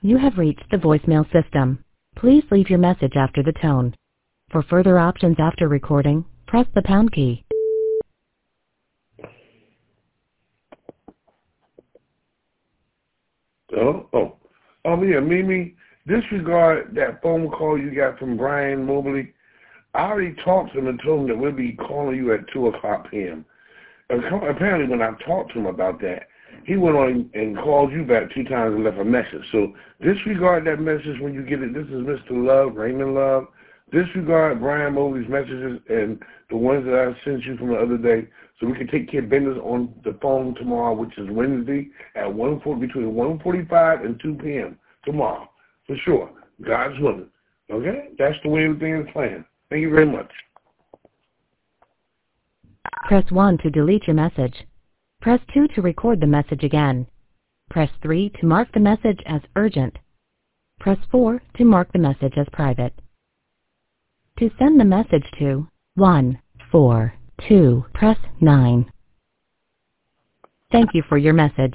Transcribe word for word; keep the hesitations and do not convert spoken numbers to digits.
You have reached the voicemail system. Please leave your message after the tone. For further options after recording, press the pound key. Oh, oh, um, yeah, Mimi, disregard that phone call you got from Brian Mobley. I already talked to him and told him that we'll be calling you at two o'clock p m Apparently, when I talked to him about that, he went on and called you back two times and left a message. So disregard that message when you get it. This is Mister Love, Raymond Love. Disregard Brian Mobley's messages and the ones that I sent you from the other day, so we can take care of business on the phone tomorrow, which is Wednesday at one forty, between one forty-five and two p m tomorrow, for sure. God's willing. Okay? That's the way everything is planned. Thank you very much. Press one to delete your message. Press two to record the message again. Press three to mark the message as urgent. Press four to mark the message as private. To send the message to one four two, press nine. Thank you for your message.